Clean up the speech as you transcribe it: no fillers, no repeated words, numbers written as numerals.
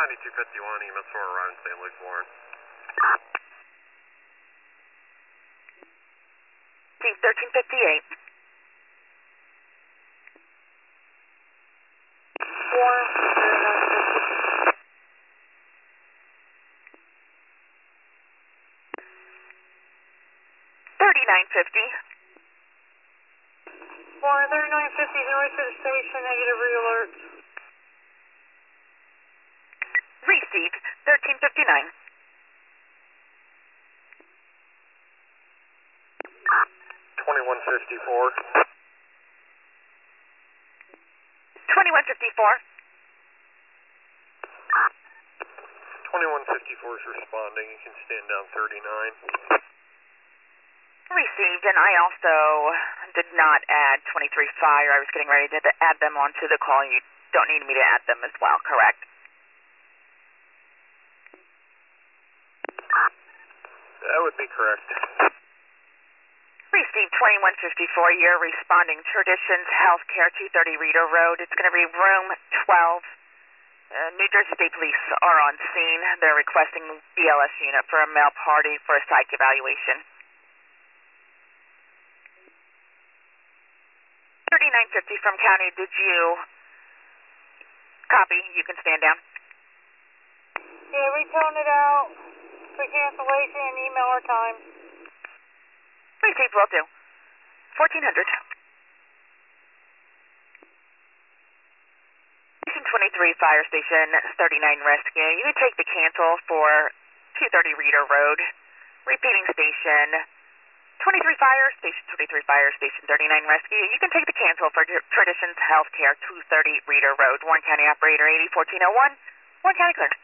9251, EMS 4 around St. Luke's, Warren. Steve, 1358. Warren, 3950. Warren, 3950, noise to the station, negative re-alert. Received, 1359. 2154. 2154. 2154 is responding. You can stand down 39. Received, and I also did not add 23 Fire. I was getting ready to add them onto the call. You don't need me to add them as well, correct? That would be correct. Received, 2154. You're responding. Traditions Healthcare, 230 Rito Road. It's going to be room 12. New Jersey State Police are on scene. They're requesting BLS unit for a male party for a psych evaluation. 3950 from county. Did you copy? You can stand down. Yeah, we toned it out for cancellation and email our time. Received, will do. 1400. Station 23, Fire Station 39 Rescue. You can take the cancel for 230 Reader Road. Repeating station 23 Fire, Station 23 Fire, Station 39 Rescue. You can take the cancel for Traditions Healthcare 230 Reader Road. Warren County Operator 801401. Warren County clear.